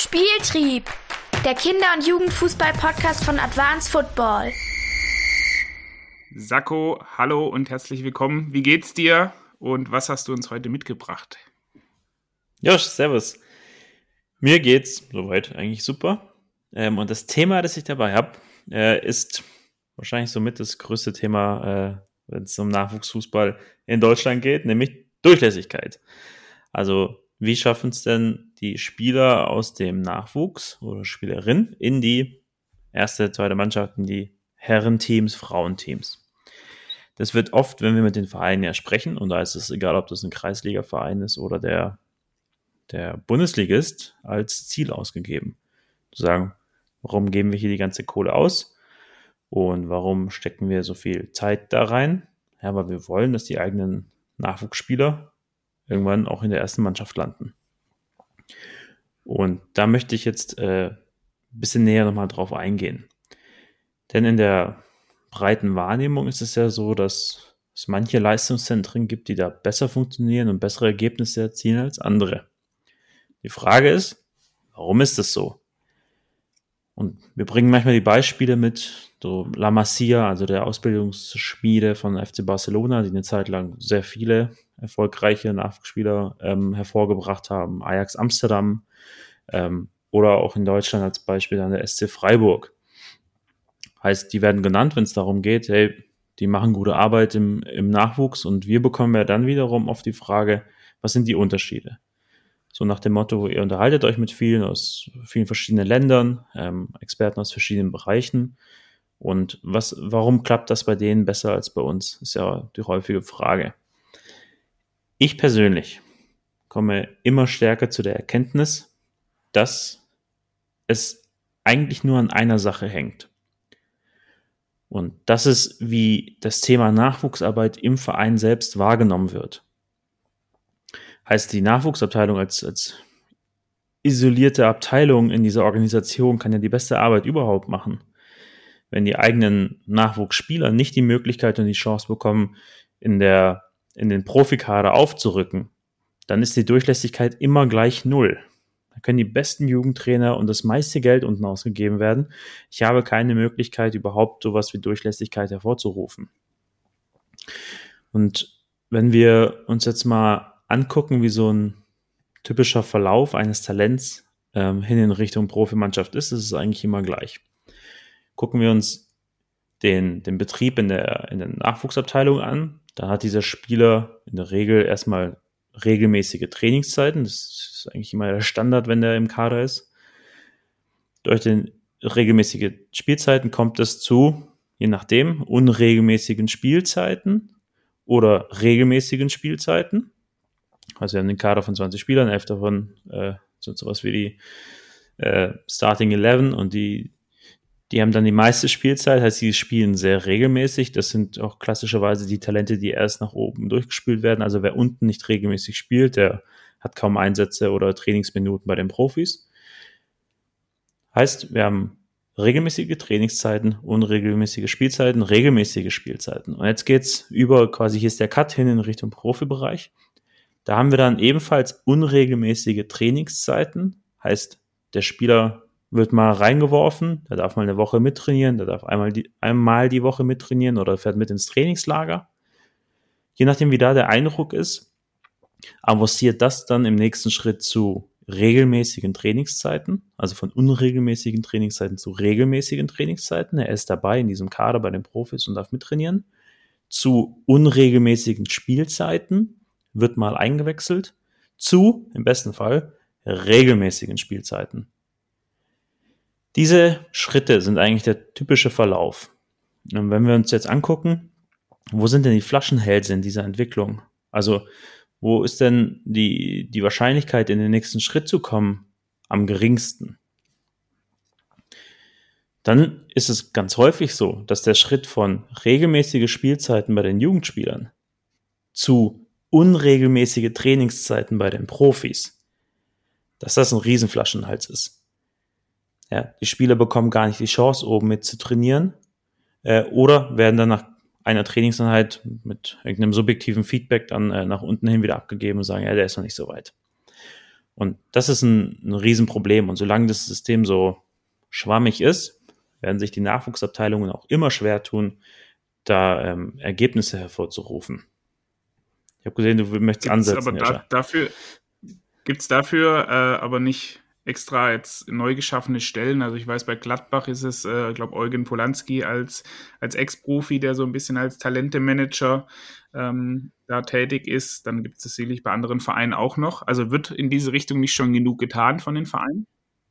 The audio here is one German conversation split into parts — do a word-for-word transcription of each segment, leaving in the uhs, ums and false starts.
Spieltrieb, der Kinder- und Jugendfußball-Podcast von Advanced Football. Sacco, hallo und herzlich willkommen. Wie geht's dir und was hast du uns heute mitgebracht? Josh, servus. Mir geht's soweit eigentlich super. Ähm, und das Thema, das ich dabei habe, äh, ist wahrscheinlich somit das größte Thema, äh, wenn es um Nachwuchsfußball in Deutschland geht, nämlich Durchlässigkeit. Also wie schaffen es denn die Spieler aus dem Nachwuchs oder Spielerinnen in die erste, zweite Mannschaft, in die Herrenteams, Frauenteams? Das wird oft, wenn wir mit den Vereinen ja sprechen, und da ist es egal, ob das ein Kreisliga-Verein ist oder der, der Bundesligist, als Ziel ausgegeben. Zu sagen, warum geben wir hier die ganze Kohle aus und warum stecken wir so viel Zeit da rein? Ja, weil wir wollen, dass die eigenen Nachwuchsspieler irgendwann auch in der ersten Mannschaft landen. Und da möchte ich jetzt äh, ein bisschen näher nochmal drauf eingehen. Denn in der breiten Wahrnehmung ist es ja so, dass es manche Leistungszentren gibt, die da besser funktionieren und bessere Ergebnisse erzielen als andere. Die Frage ist, warum ist das so? Und wir bringen manchmal die Beispiele mit, so La Masia, also der Ausbildungsschmiede von F C Barcelona, die eine Zeit lang sehr viele erfolgreiche Nachwuchsspieler ähm, hervorgebracht haben, Ajax Amsterdam ähm, oder auch in Deutschland als Beispiel dann der S C Freiburg. Heißt, die werden genannt, wenn es darum geht, hey, die machen gute Arbeit im, im Nachwuchs und wir bekommen ja dann wiederum oft die Frage, was sind die Unterschiede? So nach dem Motto, ihr unterhaltet euch mit vielen aus vielen verschiedenen Ländern, ähm, Experten aus verschiedenen Bereichen. Und was, warum klappt das bei denen besser als bei uns? Ist ja die häufige Frage. Ich persönlich komme immer stärker zu der Erkenntnis, dass es eigentlich nur an einer Sache hängt. Und das ist, wie das Thema Nachwuchsarbeit im Verein selbst wahrgenommen wird. Heißt, die Nachwuchsabteilung als, als isolierte Abteilung in dieser Organisation kann ja die beste Arbeit überhaupt machen. Wenn die eigenen Nachwuchsspieler nicht die Möglichkeit und die Chance bekommen, in der, in den Profikader aufzurücken, dann ist die Durchlässigkeit immer gleich null. Da können die besten Jugendtrainer und das meiste Geld unten ausgegeben werden. Ich habe keine Möglichkeit, überhaupt sowas wie Durchlässigkeit hervorzurufen. Und wenn wir uns jetzt mal angucken, wie so ein typischer Verlauf eines Talents ähm, hin in Richtung Profimannschaft ist, ist es eigentlich immer gleich. Gucken wir uns den, den Betrieb in der, in der Nachwuchsabteilung an, dann hat dieser Spieler in der Regel erstmal regelmäßige Trainingszeiten. Das ist eigentlich immer der Standard, wenn der im Kader ist. Durch den regelmäßige Spielzeiten kommt es zu, je nachdem, unregelmäßigen Spielzeiten oder regelmäßigen Spielzeiten. Also wir haben den Kader von zwanzig Spielern, elf davon äh, sind sowas wie die äh, Starting Eleven und die, die haben dann die meiste Spielzeit, heißt, sie spielen sehr regelmäßig. Das sind auch klassischerweise die Talente, die erst nach oben durchgespielt werden. Also wer unten nicht regelmäßig spielt, der hat kaum Einsätze oder Trainingsminuten bei den Profis. Heißt, wir haben regelmäßige Trainingszeiten, unregelmäßige Spielzeiten, regelmäßige Spielzeiten. Und jetzt geht's über, quasi hier ist der Cut hin in Richtung Profibereich. Da haben wir dann ebenfalls unregelmäßige Trainingszeiten. Heißt, der Spieler wird mal reingeworfen, der darf mal eine Woche mittrainieren, der darf einmal die, einmal die Woche mittrainieren oder fährt mit ins Trainingslager. Je nachdem, wie da der Eindruck ist, avanciert das dann im nächsten Schritt zu regelmäßigen Trainingszeiten, also von unregelmäßigen Trainingszeiten zu regelmäßigen Trainingszeiten. Er ist dabei in diesem Kader bei den Profis und darf mittrainieren. Zu unregelmäßigen Spielzeiten wird mal eingewechselt, zu, im besten Fall, regelmäßigen Spielzeiten. Diese Schritte sind eigentlich der typische Verlauf. Und wenn wir uns jetzt angucken, wo sind denn die Flaschenhälse in dieser Entwicklung? Also, wo ist denn die, die Wahrscheinlichkeit, in den nächsten Schritt zu kommen, am geringsten? Dann ist es ganz häufig so, dass der Schritt von regelmäßige Spielzeiten bei den Jugendspielern zu unregelmäßige Trainingszeiten bei den Profis, dass das ein Riesenflaschenhals ist. Ja, die Spieler bekommen gar nicht die Chance, oben mit zu trainieren äh, oder werden dann nach einer Trainingseinheit mit irgendeinem subjektiven Feedback dann äh, nach unten hin wieder abgegeben und sagen, ja, der ist noch nicht so weit. Und das ist ein, ein Riesenproblem. Und solange das System so schwammig ist, werden sich die Nachwuchsabteilungen auch immer schwer tun, da ähm, Ergebnisse hervorzurufen. Ich habe gesehen, du möchtest Gibt's ansetzen. Aber da, dafür gibt es dafür äh, aber nicht extra jetzt neu geschaffene Stellen. Also ich weiß, bei Gladbach ist es, äh, ich glaube, Eugen Polanski als, als Ex-Profi, der so ein bisschen als Talentemanager ähm, da tätig ist. Dann gibt es das sicherlich bei anderen Vereinen auch noch. Also wird in diese Richtung nicht schon genug getan von den Vereinen?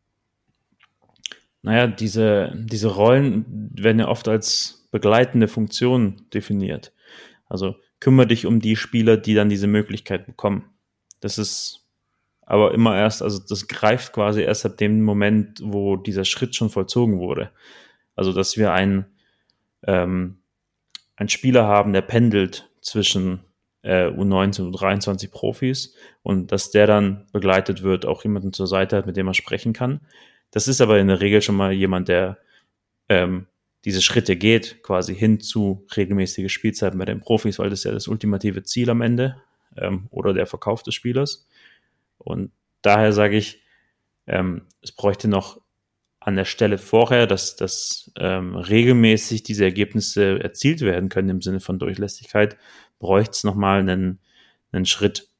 Naja, diese, diese Rollen werden ja oft als begleitende Funktion definiert. Also kümmere dich um die Spieler, die dann diese Möglichkeit bekommen. Das ist aber immer erst, also das greift quasi erst ab dem Moment, wo dieser Schritt schon vollzogen wurde. Also dass wir einen, ähm, einen Spieler haben, der pendelt zwischen äh, U neunzehn und U dreiundzwanzig Profis und dass der dann begleitet wird, auch jemanden zur Seite hat, mit dem er sprechen kann. Das ist aber in der Regel schon mal jemand, der ähm, diese Schritte geht, quasi hin zu regelmäßige Spielzeiten bei den Profis, weil das ist ja das ultimative Ziel am Ende ähm, oder der Verkauf des Spielers. Und daher sage ich, ähm, es bräuchte noch an der Stelle vorher, dass, dass ähm, regelmäßig diese Ergebnisse erzielt werden können im Sinne von Durchlässigkeit, bräuchte es nochmal einen, einen Schritt.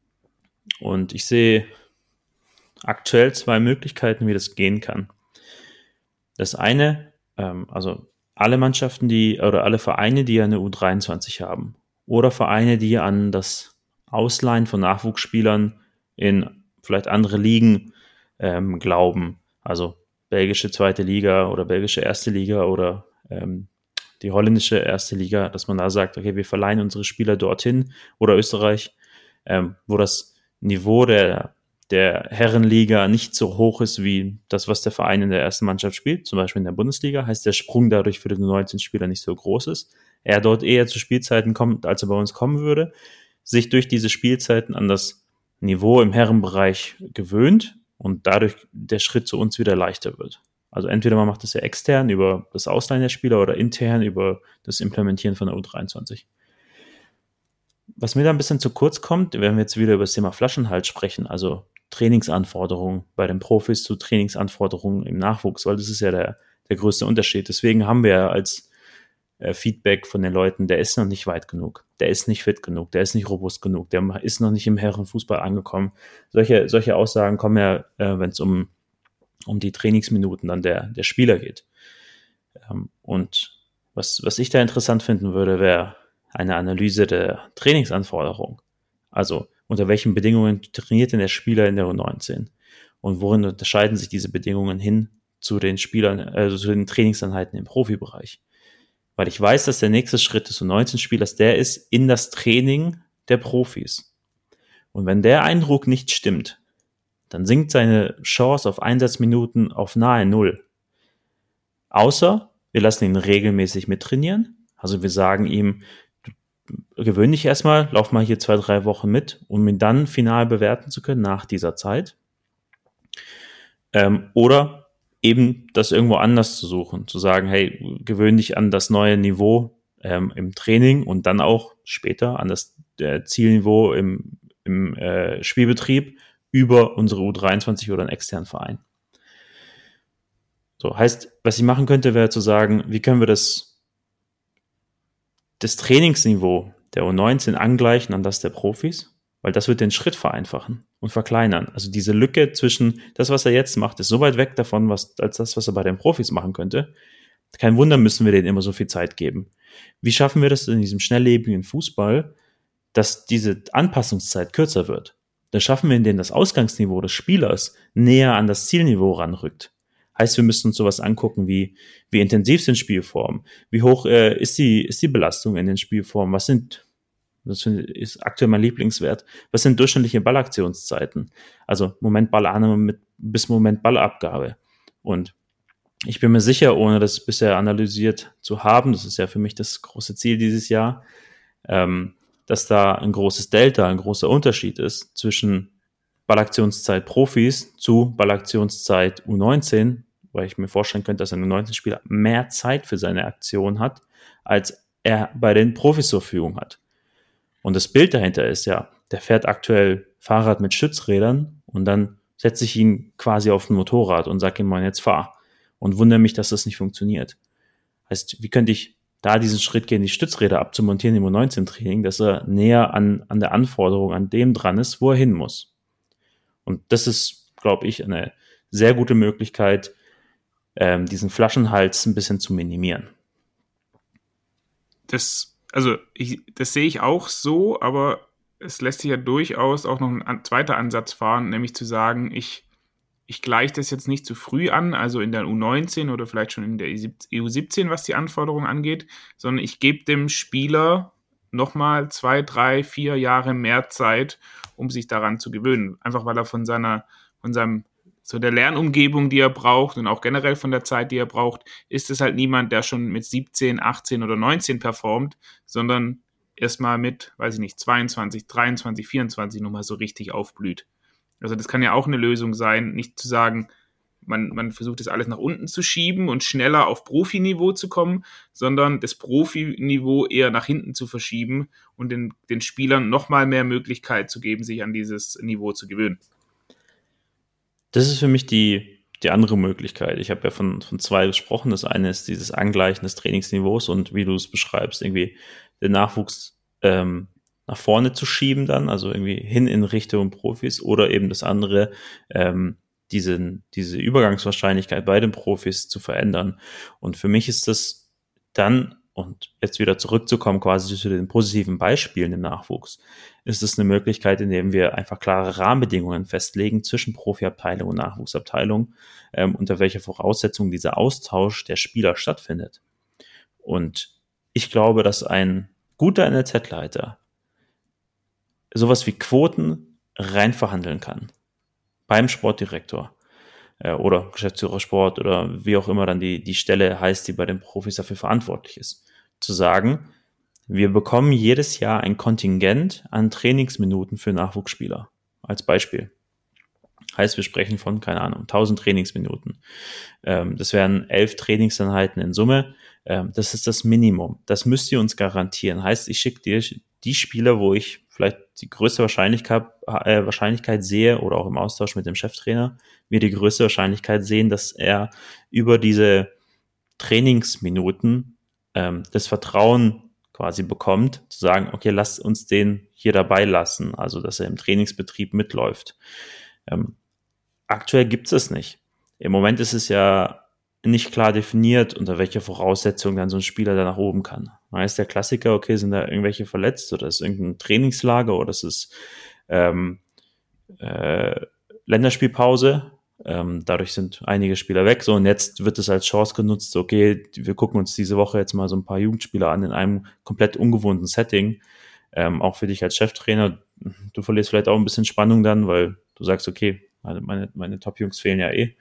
Und ich sehe aktuell zwei Möglichkeiten, wie das gehen kann. Das eine, ähm, also alle Mannschaften, die oder alle Vereine, die eine U dreiundzwanzig haben oder Vereine, die an das Ausleihen von Nachwuchsspielern in vielleicht andere Ligen ähm, glauben, also belgische zweite Liga oder belgische erste Liga oder ähm, die holländische erste Liga, dass man da sagt, okay, wir verleihen unsere Spieler dorthin oder Österreich, ähm, wo das Niveau der der Herrenliga nicht so hoch ist wie das, was der Verein in der ersten Mannschaft spielt, zum Beispiel in der Bundesliga, heißt der Sprung dadurch für den U neunzehn-Spieler nicht so groß ist. Er dort eher zu Spielzeiten kommt, als er bei uns kommen würde, sich durch diese Spielzeiten an das Niveau im Herrenbereich gewöhnt und dadurch der Schritt zu uns wieder leichter wird. Also entweder man macht das ja extern über das Ausleihen der Spieler oder intern über das Implementieren von der U dreiundzwanzig. Was mir da ein bisschen zu kurz kommt, wenn wir jetzt wieder über das Thema Flaschenhals sprechen, also Trainingsanforderungen bei den Profis zu Trainingsanforderungen im Nachwuchs, weil das ist ja der, der größte Unterschied. Deswegen haben wir ja als äh, Feedback von den Leuten, der ist noch nicht weit genug, der ist nicht fit genug, der ist nicht robust genug, der ist noch nicht im Herrenfußball angekommen. Solche, solche Aussagen kommen ja, äh, wenn es um, um die Trainingsminuten dann der, der Spieler geht. Ähm, und was, was ich da interessant finden würde, wäre eine Analyse der Trainingsanforderung. Also unter welchen Bedingungen trainiert denn der Spieler in der U neunzehn? Und worin unterscheiden sich diese Bedingungen hin zu den Spielern, also zu den Trainingseinheiten im Profibereich? Weil ich weiß, dass der nächste Schritt des U neunzehn-Spielers der ist in das Training der Profis. Und wenn der Eindruck nicht stimmt, dann sinkt seine Chance auf Einsatzminuten auf nahe Null. Außer wir lassen ihn regelmäßig mittrainieren. Also wir sagen ihm, gewöhn dich erstmal, lauf mal hier zwei, drei Wochen mit, um ihn dann final bewerten zu können nach dieser Zeit. Ähm, oder eben das irgendwo anders zu suchen, zu sagen, hey, gewöhn dich an das neue Niveau ähm, im Training und dann auch später an das äh, Zielniveau im, im äh, Spielbetrieb über unsere U dreiundzwanzig oder einen externen Verein. So, heißt, was ich machen könnte, wäre zu sagen, wie können wir das das Trainingsniveau der U neunzehn angleichen an das der Profis, weil das wird den Schritt vereinfachen und verkleinern. Also diese Lücke zwischen das, was er jetzt macht, ist so weit weg davon, was, als das, was er bei den Profis machen könnte. Kein Wunder, müssen wir denen immer so viel Zeit geben. Wie schaffen wir das in diesem schnelllebigen Fußball, dass diese Anpassungszeit kürzer wird? Dann schaffen wir, indem das Ausgangsniveau des Spielers näher an das Zielniveau ranrückt. Heißt, wir müssen uns sowas angucken, wie, wie intensiv sind Spielformen, wie hoch äh, ist die, ist die Belastung in den Spielformen, was sind, das ist aktuell mein Lieblingswert, was sind durchschnittliche Ballaktionszeiten, also Moment Ballannahme mit, bis Moment Ballabgabe. Und ich bin mir sicher, ohne das bisher analysiert zu haben, das ist ja für mich das große Ziel dieses Jahr, ähm, dass da ein großes Delta, ein großer Unterschied ist zwischen Ballaktionszeit Profis zu Ballaktionszeit U neunzehn, weil ich mir vorstellen könnte, dass ein U neunzehn-Spieler mehr Zeit für seine Aktion hat, als er bei den Profis zur Verfügung hat. Und das Bild dahinter ist ja, der fährt aktuell Fahrrad mit Stützrädern und dann setze ich ihn quasi auf ein Motorrad und sage ihm mal, jetzt fahr. Und wundere mich, dass das nicht funktioniert. Heißt, wie könnte ich da diesen Schritt gehen, die Stützräder abzumontieren im U neunzehn Training, dass er näher an, an der Anforderung, an dem dran ist, wo er hin muss. Und das ist, glaube ich, eine sehr gute Möglichkeit, ähm, diesen Flaschenhals ein bisschen zu minimieren. Das, also ich, das sehe ich auch so, aber es lässt sich ja durchaus auch noch ein an, zweiter Ansatz fahren, nämlich zu sagen, ich, ich gleiche das jetzt nicht zu früh an, also in der U neunzehn oder vielleicht schon in der E U siebzehn, was die Anforderungen angeht, sondern ich gebe dem Spieler nochmal zwei, drei, vier Jahre mehr Zeit, um sich daran zu gewöhnen. Einfach weil er von seiner, von seinem, so der Lernumgebung, die er braucht und auch generell von der Zeit, die er braucht, ist es halt niemand, der schon mit siebzehn, achtzehn oder neunzehn performt, sondern erstmal mit, weiß ich nicht, zweiundzwanzig, dreiundzwanzig, vierundzwanzig nochmal so richtig aufblüht. Also das kann ja auch eine Lösung sein, nicht zu sagen, man, man versucht das alles nach unten zu schieben und schneller auf Profiniveau zu kommen, sondern das Profiniveau eher nach hinten zu verschieben und den, den Spielern nochmal mehr Möglichkeit zu geben, sich an dieses Niveau zu gewöhnen. Das ist für mich die, die andere Möglichkeit. Ich habe ja von, von zwei gesprochen. Das eine ist dieses Angleichen des Trainingsniveaus und wie du es beschreibst, irgendwie den Nachwuchs ähm, nach vorne zu schieben dann, also irgendwie hin in Richtung Profis, oder eben das andere, ähm, diese, diese Übergangswahrscheinlichkeit bei den Profis zu verändern. Und für mich ist das dann, und jetzt wieder zurückzukommen quasi zu den positiven Beispielen im Nachwuchs, ist es eine Möglichkeit, indem wir einfach klare Rahmenbedingungen festlegen zwischen Profiabteilung und Nachwuchsabteilung, ähm, unter welcher Voraussetzung dieser Austausch der Spieler stattfindet. Und ich glaube, dass ein guter N L Z-Leiter sowas wie Quoten rein verhandeln kann. Beim Sportdirektor äh, oder Geschäftsführer Sport oder wie auch immer dann die, die Stelle heißt, die bei den Profis dafür verantwortlich ist. Zu sagen, wir bekommen jedes Jahr ein Kontingent an Trainingsminuten für Nachwuchsspieler. Als Beispiel. Heißt, wir sprechen von, keine Ahnung, tausend Trainingsminuten. Ähm, das wären elf Trainingseinheiten in Summe. Ähm, das ist das Minimum. Das müsst ihr uns garantieren. Heißt, ich schicke dir die Spieler, wo ich vielleicht die größte Wahrscheinlichkeit, äh, Wahrscheinlichkeit sehe oder auch im Austausch mit dem Cheftrainer, wir die größte Wahrscheinlichkeit sehen, dass er über diese Trainingsminuten ähm, das Vertrauen quasi bekommt, zu sagen, okay, lasst uns den hier dabei lassen, also dass er im Trainingsbetrieb mitläuft. Ähm, aktuell gibt es es nicht. Im Moment ist es ja nicht klar definiert, unter welcher Voraussetzung dann so ein Spieler da nach oben kann. Da ist der Klassiker, okay, sind da irgendwelche verletzt oder ist irgendein Trainingslager oder ist es ähm, äh, Länderspielpause. Ähm, dadurch sind einige Spieler weg. So, und jetzt wird es als Chance genutzt, okay, wir gucken uns diese Woche jetzt mal so ein paar Jugendspieler an in einem komplett ungewohnten Setting. Ähm, auch für dich als Cheftrainer, du verlierst vielleicht auch ein bisschen Spannung dann, weil du sagst, okay, meine, meine Top-Jungs fehlen ja eh.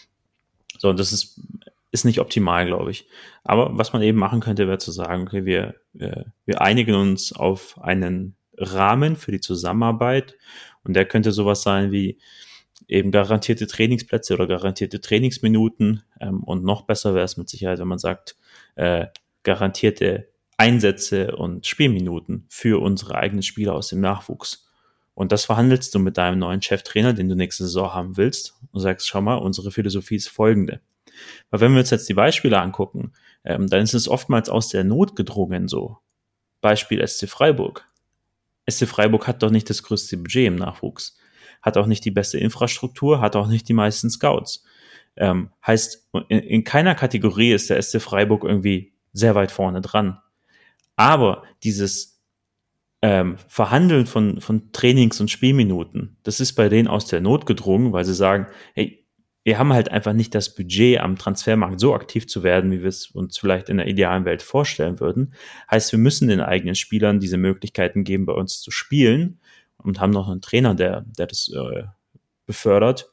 So, und das ist, ist nicht optimal, glaube ich. Aber was man eben machen könnte, wäre zu sagen, okay, wir, wir, wir einigen uns auf einen Rahmen für die Zusammenarbeit und der könnte sowas sein wie eben garantierte Trainingsplätze oder garantierte Trainingsminuten ähm, und noch besser wäre es mit Sicherheit, wenn man sagt, äh, garantierte Einsätze und Spielminuten für unsere eigenen Spieler aus dem Nachwuchs. Und das verhandelst du mit deinem neuen Cheftrainer, den du nächste Saison haben willst und sagst, schau mal, unsere Philosophie ist folgende. Weil wenn wir uns jetzt die Beispiele angucken, ähm, dann ist es oftmals aus der Not gedrungen so. Beispiel S C Freiburg. S C Freiburg hat doch nicht das größte Budget im Nachwuchs, hat auch nicht die beste Infrastruktur, hat auch nicht die meisten Scouts. Ähm, heißt, in, in keiner Kategorie ist der S C Freiburg irgendwie sehr weit vorne dran. Aber dieses Ähm, Verhandeln von, von Trainings- und Spielminuten, das ist bei denen aus der Not gedrungen, weil sie sagen, hey, wir haben halt einfach nicht das Budget, am Transfermarkt so aktiv zu werden, wie wir es uns vielleicht in der idealen Welt vorstellen würden. Heißt, wir müssen den eigenen Spielern diese Möglichkeiten geben, bei uns zu spielen und haben noch einen Trainer, der, der das äh, befördert.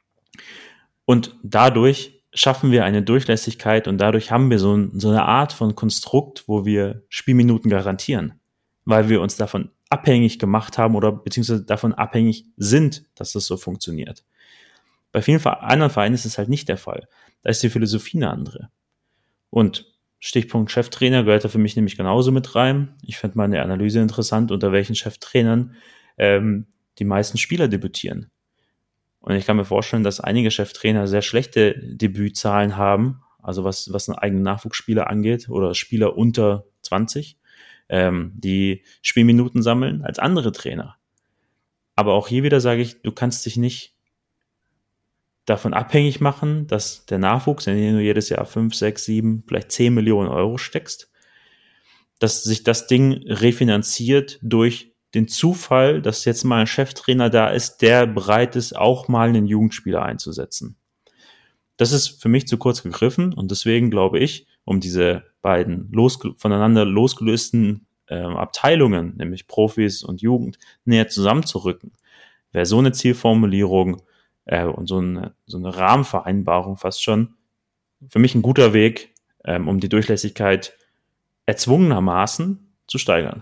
Und dadurch schaffen wir eine Durchlässigkeit und dadurch haben wir so, ein, so eine Art von Konstrukt, wo wir Spielminuten garantieren, weil wir uns davon abhängig gemacht haben oder beziehungsweise davon abhängig sind, dass das so funktioniert. Bei vielen anderen Vereinen ist es halt nicht der Fall. Da ist die Philosophie eine andere. Und Stichpunkt Cheftrainer gehört da für mich nämlich genauso mit rein. Ich fand meine Analyse interessant, unter welchen Cheftrainern ähm, die meisten Spieler debütieren. Und ich kann mir vorstellen, dass einige Cheftrainer sehr schlechte Debützahlen haben, also was, was einen eigenen Nachwuchsspieler angeht oder Spieler unter zwanzig, ähm, die Spielminuten sammeln als andere Trainer. Aber auch hier wieder sage ich, du kannst dich nicht davon abhängig machen, dass der Nachwuchs, in den du jedes Jahr fünf, sechs, sieben, vielleicht zehn Millionen Euro steckst, dass sich das Ding refinanziert durch den Zufall, dass jetzt mal ein Cheftrainer da ist, der bereit ist, auch mal einen Jugendspieler einzusetzen. Das ist für mich zu kurz gegriffen und deswegen glaube ich, um diese beiden losge- voneinander losgelösten äh, Abteilungen, nämlich Profis und Jugend, näher zusammenzurücken, wäre so eine Zielformulierung äh, und so eine, so eine Rahmenvereinbarung fast schon für mich ein guter Weg, ähm, um die Durchlässigkeit erzwungenermaßen zu steigern.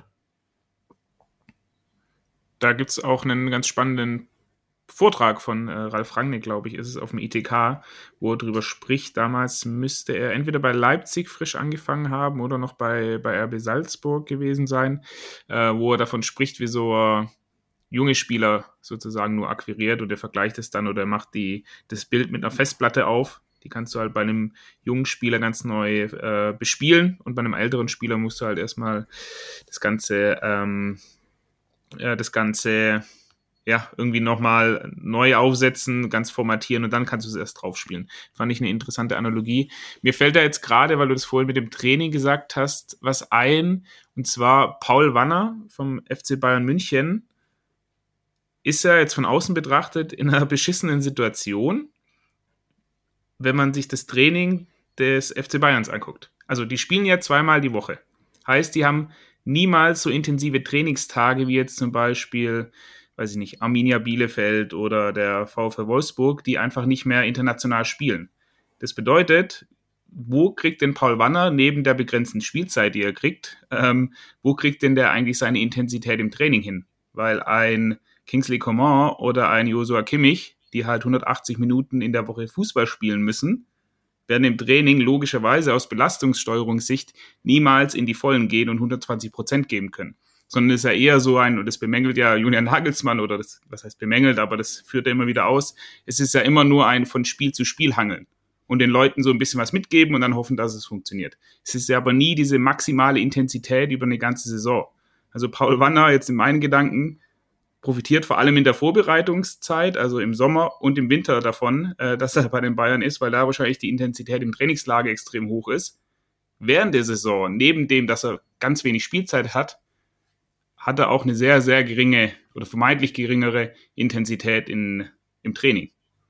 Da gibt es auch einen ganz spannenden Vortrag von äh, Ralf Rangnick, glaube ich, ist es auf dem I T K, wo er darüber spricht. Damals müsste er entweder bei Leipzig frisch angefangen haben oder noch bei, bei R B Salzburg gewesen sein, äh, wo er davon spricht, wie so er junge Spieler sozusagen nur akquiriert und er vergleicht es dann oder er macht die, das Bild mit einer Festplatte auf. Die kannst du halt bei einem jungen Spieler ganz neu äh, bespielen und bei einem älteren Spieler musst du halt erstmal das Ganze, ähm, ja, das Ganze ja, irgendwie nochmal neu aufsetzen, ganz formatieren und dann kannst du es erst drauf spielen. Fand ich eine interessante Analogie. Mir fällt da jetzt gerade, weil du das vorhin mit dem Training gesagt hast, was ein, und zwar Paul Wanner vom F C Bayern München ist ja jetzt von außen betrachtet in einer beschissenen Situation, wenn man sich das Training des F C Bayerns anguckt. Also die spielen ja zweimal die Woche. Heißt, die haben niemals so intensive Trainingstage wie jetzt zum Beispiel, weiß ich nicht, Arminia Bielefeld oder der VfL Wolfsburg, die einfach nicht mehr international spielen. Das bedeutet, wo kriegt denn Paul Wanner neben der begrenzten Spielzeit, die er kriegt, ähm, wo kriegt denn der eigentlich seine Intensität im Training hin? Weil ein Kingsley Coman oder ein Joshua Kimmich, die halt hundertachtzig Minuten in der Woche Fußball spielen müssen, werden im Training logischerweise aus Belastungssteuerungssicht niemals in die Vollen gehen und hundertzwanzig Prozent geben können. Sondern es ist ja eher so ein, und das bemängelt ja Julian Nagelsmann, oder das, was heißt bemängelt, aber das führt er immer wieder aus, es ist ja immer nur ein von Spiel zu Spiel hangeln und den Leuten so ein bisschen was mitgeben und dann hoffen, dass es funktioniert. Es ist ja aber nie diese maximale Intensität über eine ganze Saison. Also Paul Wanner, jetzt in meinen Gedanken, profitiert vor allem in der Vorbereitungszeit, also im Sommer und im Winter davon, äh, dass er bei den Bayern ist, weil da wahrscheinlich die Intensität im Trainingslager extrem hoch ist. Während der Saison, neben dem, dass er ganz wenig Spielzeit hat, hat er auch eine sehr, sehr geringe oder vermeintlich geringere Intensität in, im Training.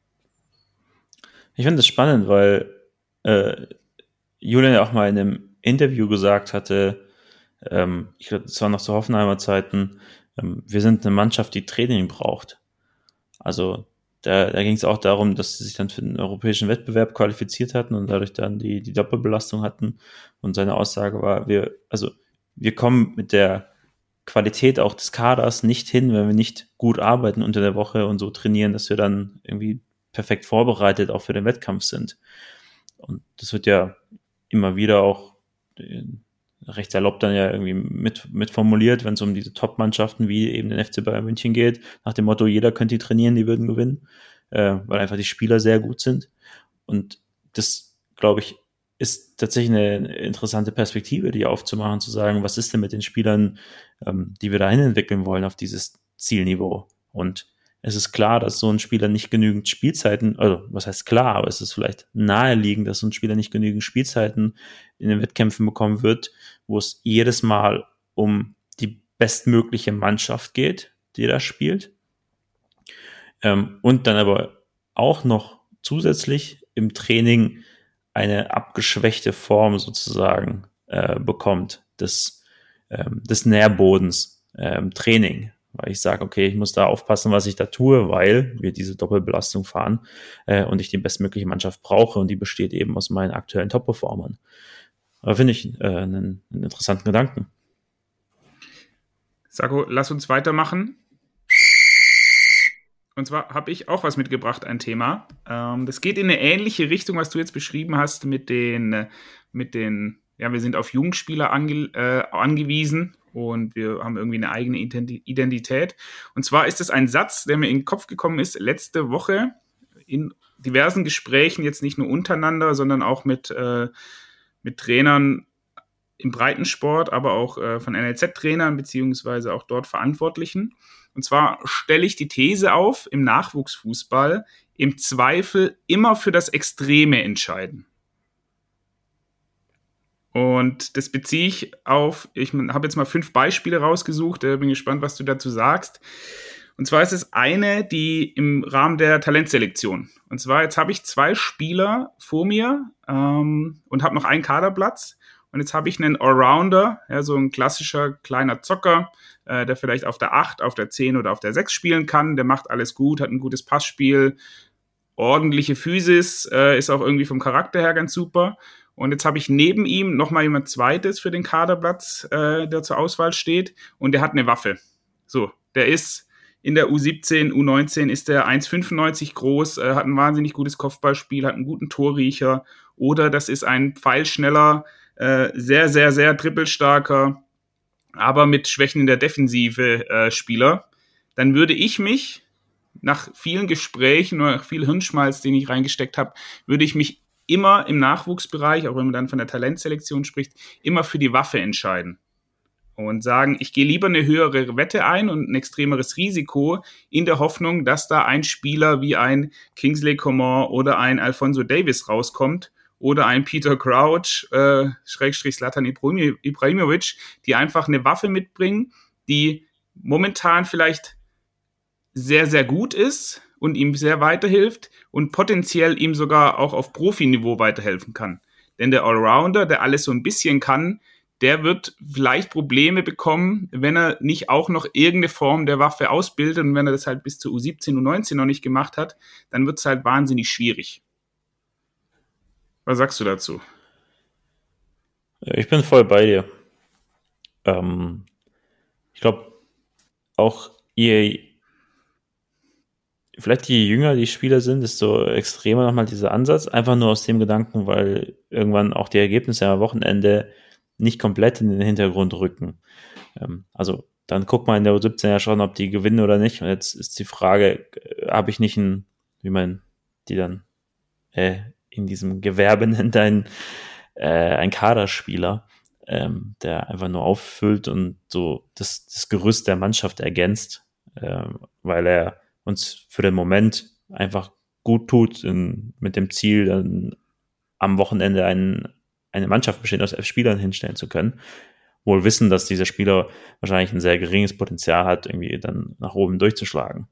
Ich finde das spannend, weil äh, Julian ja auch mal in einem Interview gesagt hatte, ähm, ich glaube, das war noch zu Hoffenheimer Zeiten, ähm, wir sind eine Mannschaft, die Training braucht. Also da, da ging es auch darum, dass sie sich dann für den europäischen Wettbewerb qualifiziert hatten und dadurch dann die, die Doppelbelastung hatten. Und seine Aussage war, wir, also wir kommen mit der Qualität auch des Kaders nicht hin, wenn wir nicht gut arbeiten unter der Woche und so trainieren, dass wir dann irgendwie perfekt vorbereitet auch für den Wettkampf sind. Und das wird ja immer wieder auch recht salopp dann ja irgendwie mit, mit formuliert, wenn es um diese Top-Mannschaften wie eben den F C Bayern München geht, nach dem Motto, jeder könnte die trainieren, die würden gewinnen, äh, weil einfach die Spieler sehr gut sind. Und das, glaube ich, ist tatsächlich eine interessante Perspektive, die aufzumachen, zu sagen, was ist denn mit den Spielern, ähm, die wir dahin entwickeln wollen auf dieses Zielniveau. Und es ist klar, dass so ein Spieler nicht genügend Spielzeiten, also was heißt klar, aber es ist vielleicht naheliegend, dass so ein Spieler nicht genügend Spielzeiten in den Wettkämpfen bekommen wird, wo es jedes Mal um die bestmögliche Mannschaft geht, die da spielt. Ähm, und dann aber auch noch zusätzlich im Training eine abgeschwächte Form sozusagen äh, bekommt des, ähm, des Nährbodens äh, im Training. Weil ich sage, okay, ich muss da aufpassen, was ich da tue, weil wir diese Doppelbelastung fahren äh, und ich die bestmögliche Mannschaft brauche und die besteht eben aus meinen aktuellen Top-Performern. Aber finde ich äh, einen, einen interessanten Gedanken. Sako, lass uns weitermachen. Und zwar habe ich auch was mitgebracht, ein Thema. Ähm, das geht in eine ähnliche Richtung, was du jetzt beschrieben hast mit den, mit den, ja, wir sind auf Jugendspieler ange, äh, angewiesen und wir haben irgendwie eine eigene Identität. Und zwar ist es ein Satz, der mir in den Kopf gekommen ist letzte Woche in diversen Gesprächen, jetzt nicht nur untereinander, sondern auch mit, äh, mit Trainern im Breitensport, aber auch äh, von N L Z-Trainern beziehungsweise auch dort Verantwortlichen. Und zwar stelle ich die These auf, im Nachwuchsfußball im Zweifel immer für das Extreme entscheiden. Und das beziehe ich auf, ich habe jetzt mal fünf Beispiele rausgesucht, äh, bin gespannt, was du dazu sagst. Und zwar ist es eine, die im Rahmen der Talentselektion. Und zwar, jetzt habe ich zwei Spieler vor mir ähm, und habe noch einen Kaderplatz. Und jetzt habe ich einen Allrounder, ja, so ein klassischer kleiner Zocker, äh, der vielleicht auf der acht, auf der zehn oder auf der sechs spielen kann. Der macht alles gut, hat ein gutes Passspiel, ordentliche Physis, äh, ist auch irgendwie vom Charakter her ganz super. Und jetzt habe ich neben ihm nochmal jemand Zweites für den Kaderplatz, äh, der zur Auswahl steht. Und der hat eine Waffe. So, der ist in der U siebzehn, U neunzehn ist der eins Komma fünfundneunzig groß, äh, hat ein wahnsinnig gutes Kopfballspiel, hat einen guten Torriecher. Oder das ist ein pfeilschneller, äh, sehr, sehr, sehr trippelstarker, aber mit Schwächen in der Defensive äh, Spieler. Dann würde ich mich nach vielen Gesprächen oder nach viel Hirnschmalz, den ich reingesteckt habe, würde ich mich immer im Nachwuchsbereich, auch wenn man dann von der Talentselektion spricht, immer für die Waffe entscheiden. Und sagen, ich gehe lieber eine höhere Wette ein und ein extremeres Risiko in der Hoffnung, dass da ein Spieler wie ein Kingsley Coman oder ein Alphonso Davies rauskommt oder ein Peter Crouch, äh, Schrägstrich Zlatan Ibrahimovic, die einfach eine Waffe mitbringen, die momentan vielleicht sehr, sehr gut ist und ihm sehr weiterhilft und potenziell ihm sogar auch auf Profiniveau weiterhelfen kann. Denn der Allrounder, der alles so ein bisschen kann, der wird vielleicht Probleme bekommen, wenn er nicht auch noch irgendeine Form der Waffe ausbildet. Und wenn er das halt bis zur U siebzehn, U neunzehn noch nicht gemacht hat, dann wird es halt wahnsinnig schwierig. Was sagst du dazu? Ich bin voll bei dir. Ähm, ich glaube, auch je, vielleicht je jünger die Spieler sind, desto extremer nochmal dieser Ansatz. Einfach nur aus dem Gedanken, weil irgendwann auch die Ergebnisse am Wochenende nicht komplett in den Hintergrund rücken. Ähm, also dann guckt man in der U siebzehn ja schon, ob die gewinnen oder nicht. Und jetzt ist die Frage, äh, habe ich nicht einen, wie man die dann äh, in diesem Gewerbe nennt, ein, äh, ein Kaderspieler, ähm, der einfach nur auffüllt und so das, das Gerüst der Mannschaft ergänzt, äh, weil er uns für den Moment einfach gut tut, in, mit dem Ziel, dann am Wochenende einen, eine Mannschaft bestehend aus elf Spielern hinstellen zu können. Wohl wissen, dass dieser Spieler wahrscheinlich ein sehr geringes Potenzial hat, irgendwie dann nach oben durchzuschlagen.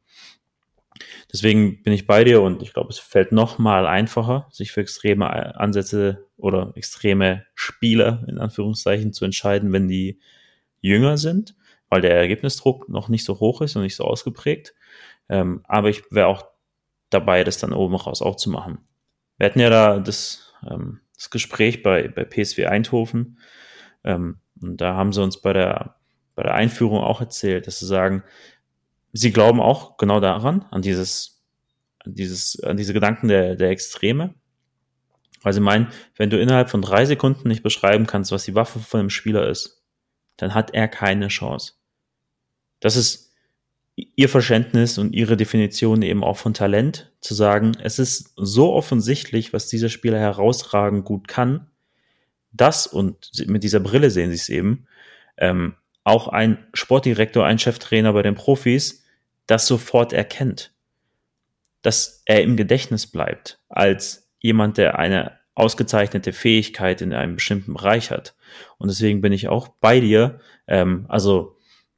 Deswegen bin ich bei dir und ich glaube, es fällt noch mal einfacher, sich für extreme Ansätze oder extreme Spieler in Anführungszeichen zu entscheiden, wenn die jünger sind, weil der Ergebnisdruck noch nicht so hoch ist und nicht so ausgeprägt. Ähm, aber ich wäre auch dabei, das dann oben raus auch zu machen. Wir hatten ja da das, ähm, das Gespräch bei, bei P S V Eindhoven ähm, und da haben sie uns bei der, bei der Einführung auch erzählt, dass sie sagen, sie glauben auch genau daran, an dieses, an dieses, an diese Gedanken der, der Extreme. Weil sie meinen, wenn du innerhalb von drei Sekunden nicht beschreiben kannst, was die Waffe von einem Spieler ist, dann hat er keine Chance. Das ist ihr Verständnis und ihre Definition eben auch von Talent, zu sagen, es ist so offensichtlich, was dieser Spieler herausragend gut kann, dass, und mit dieser Brille sehen sie es eben, ähm, auch ein Sportdirektor, ein Cheftrainer bei den Profis das sofort erkennt, dass er im Gedächtnis bleibt als jemand, der eine ausgezeichnete Fähigkeit in einem bestimmten Bereich hat. Und deswegen bin ich auch bei dir, ähm, also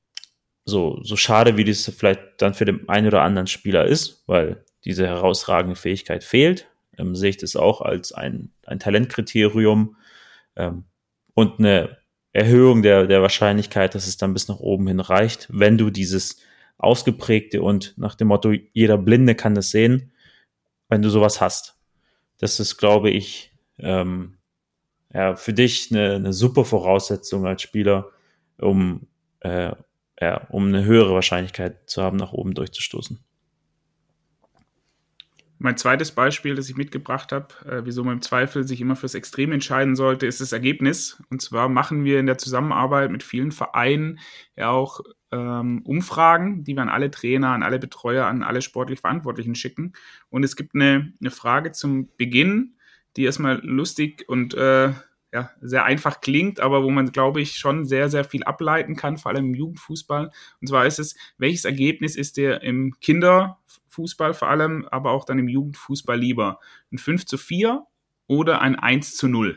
so, so schade, wie das vielleicht dann für den einen oder anderen Spieler ist, weil diese herausragende Fähigkeit fehlt, ähm, sehe ich das auch als ein, ein Talentkriterium ähm, und eine Erhöhung der, der Wahrscheinlichkeit, dass es dann bis nach oben hin reicht, wenn du dieses ausgeprägte und nach dem Motto, jeder Blinde kann das sehen, wenn du sowas hast. Das ist, glaube ich, ähm, ja, für dich eine, eine super Voraussetzung als Spieler, um, äh, ja, um eine höhere Wahrscheinlichkeit zu haben, nach oben durchzustoßen. Mein zweites Beispiel, das ich mitgebracht habe, äh, wieso man im Zweifel sich immer fürs Extrem entscheiden sollte, ist das Ergebnis. Und zwar machen wir in der Zusammenarbeit mit vielen Vereinen ja auch ähm, Umfragen, die wir an alle Trainer, an alle Betreuer, an alle sportlich Verantwortlichen schicken. Und es gibt eine, eine Frage zum Beginn, die erstmal lustig und äh, ja, sehr einfach klingt, aber wo man, glaube ich, schon sehr, sehr viel ableiten kann, vor allem im Jugendfußball. Und zwar ist es, welches Ergebnis ist dir im Kinderfußball vor allem, aber auch dann im Jugendfußball lieber? Ein fünf zu vier oder ein eins zu null?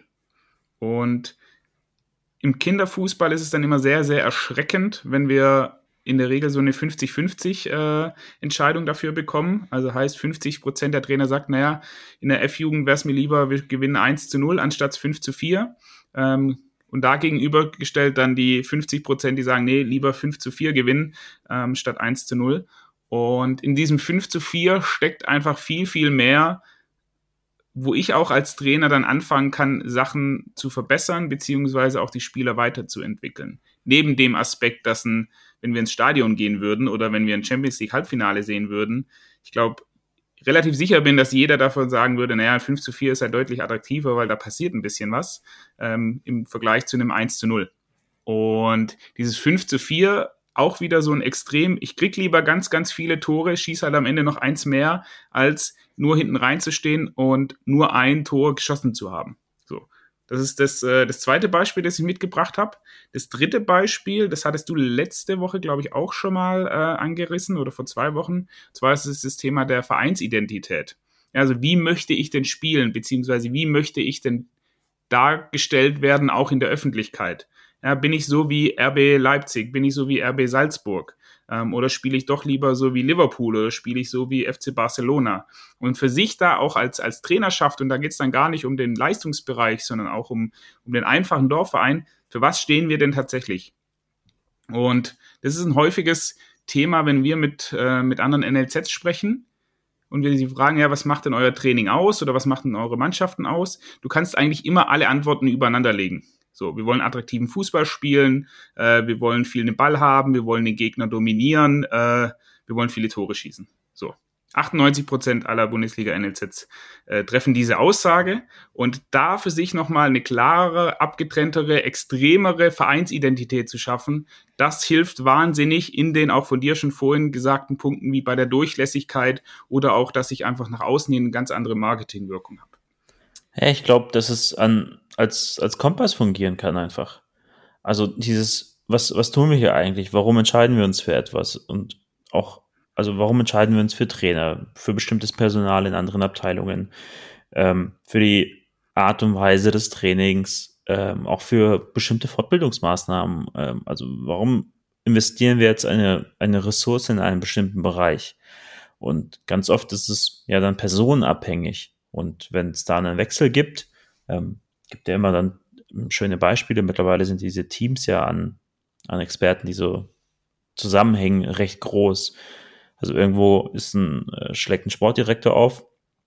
Und im Kinderfußball ist es dann immer sehr, sehr erschreckend, wenn wir in der Regel so eine fünfzig fünfzig äh, Entscheidung dafür bekommen. Also heißt, fünfzig Prozent der Trainer sagt, naja, in der F-Jugend wäre es mir lieber, wir gewinnen eins zu null anstatt fünf zu vier. Ähm, und da gegenübergestellt dann die fünfzig Prozent, die sagen, nee, lieber fünf zu vier gewinnen ähm, statt eins zu null. Und in diesem fünf zu vier steckt einfach viel, viel mehr, wo ich auch als Trainer dann anfangen kann, Sachen zu verbessern, beziehungsweise auch die Spieler weiterzuentwickeln. Neben dem Aspekt, dass ein, wenn wir ins Stadion gehen würden oder wenn wir ein Champions League Halbfinale sehen würden, ich glaube, relativ sicher bin, dass jeder davon sagen würde, naja, fünf zu vier ist ja deutlich attraktiver, weil da passiert ein bisschen was ähm, im Vergleich zu einem eins zu null. Und dieses fünf zu vier auch wieder so ein Extrem, ich krieg lieber ganz, ganz viele Tore, schieße halt am Ende noch eins mehr, als nur hinten reinzustehen und nur ein Tor geschossen zu haben. So, das ist das, äh, das zweite Beispiel, das ich mitgebracht habe. Das dritte Beispiel, das hattest du letzte Woche, glaube ich, auch schon mal äh, angerissen oder vor zwei Wochen. Und zwar ist es das Thema der Vereinsidentität. Ja, also wie möchte ich denn spielen, beziehungsweise wie möchte ich denn dargestellt werden, auch in der Öffentlichkeit? Ja, bin ich so wie R B Leipzig, bin ich so wie R B Salzburg ähm, oder spiele ich doch lieber so wie Liverpool oder spiele ich so wie F C Barcelona? Und für sich da auch als, als Trainerschaft, und da geht es dann gar nicht um den Leistungsbereich, sondern auch um, um den einfachen Dorfverein, für was stehen wir denn tatsächlich? Und das ist ein häufiges Thema, wenn wir mit, äh, mit anderen N L Zs sprechen und wir sie fragen, ja, was macht denn euer Training aus oder was machen eure Mannschaften aus? Du kannst eigentlich immer alle Antworten übereinander legen. So, wir wollen attraktiven Fußball spielen, äh, wir wollen viel den Ball haben, wir wollen den Gegner dominieren, äh, wir wollen viele Tore schießen. So, achtundneunzig Prozent aller Bundesliga-N L Zs äh, treffen diese Aussage und da für sich nochmal eine klare, abgetrenntere, extremere Vereinsidentität zu schaffen, das hilft wahnsinnig in den auch von dir schon vorhin gesagten Punkten wie bei der Durchlässigkeit oder auch, dass ich einfach nach außen hin eine ganz andere Marketingwirkung habe. Ja, ich glaube, dass es an, als, als Kompass fungieren kann einfach. Also dieses, was, was tun wir hier eigentlich? Warum entscheiden wir uns für etwas? Und auch, also warum entscheiden wir uns für Trainer, für bestimmtes Personal in anderen Abteilungen, ähm, für die Art und Weise des Trainings, ähm, auch für bestimmte Fortbildungsmaßnahmen. Ähm, also warum investieren wir jetzt eine, eine Ressource in einen bestimmten Bereich? Und ganz oft ist es ja dann personenabhängig. Und wenn es da einen Wechsel gibt, ähm, gibt ja immer dann schöne Beispiele. Mittlerweile sind diese Teams ja an, an Experten, die so zusammenhängen, recht groß. Also irgendwo ist ein, äh, schlägt ein Sportdirektor auf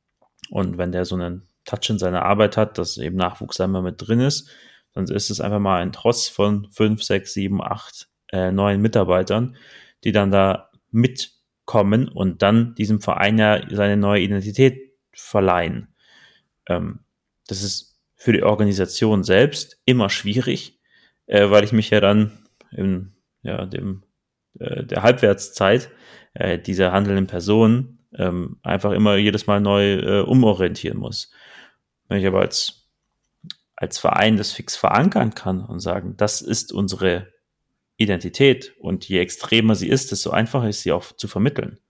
und wenn der so einen Touch in seiner Arbeit hat, dass eben Nachwuchs einmal mit drin ist, dann ist es einfach mal ein Tross von fünf, sechs, sieben, acht äh, neuen Mitarbeitern, die dann da mitkommen und dann diesem Verein ja seine neue Identität verleihen. Ähm, das ist für die Organisation selbst immer schwierig, äh, weil ich mich ja dann in ja, dem, äh, der Halbwertszeit äh, dieser handelnden Personen ähm, einfach immer jedes Mal neu äh, umorientieren muss. Wenn ich aber als, als Verein das fix verankern kann und sagen, das ist unsere Identität und je extremer sie ist, desto einfacher ist sie auch zu vermitteln.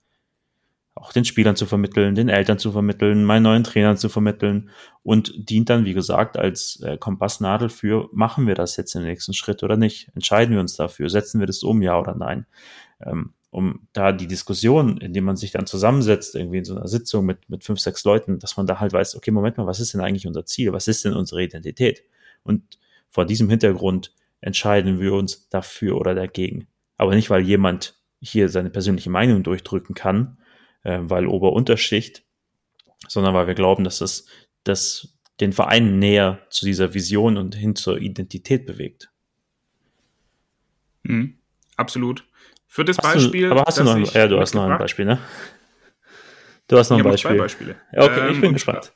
Auch den Spielern zu vermitteln, den Eltern zu vermitteln, meinen neuen Trainern zu vermitteln und dient dann, wie gesagt, als äh, Kompassnadel für, machen wir das jetzt im nächsten Schritt oder nicht? Entscheiden wir uns dafür? Setzen wir das um, ja oder nein? Ähm, um da die Diskussion, indem man sich dann zusammensetzt, irgendwie in so einer Sitzung mit, mit fünf, sechs Leuten, dass man da halt weiß, okay, Moment mal, was ist denn eigentlich unser Ziel? Was ist denn unsere Identität? Und vor diesem Hintergrund entscheiden wir uns dafür oder dagegen. Aber nicht, weil jemand hier seine persönliche Meinung durchdrücken kann, weil Ober-Unterschicht, sondern weil wir glauben, dass es das den Verein näher zu dieser Vision und hin zur Identität bewegt. Mhm, absolut. Für das hast Beispiel. Du, aber hast du noch ein, ja, du hast noch ein Beispiel, ne? Du hast noch ein ich Beispiel. Noch zwei Beispiele. Okay, ähm, ich bin gespannt.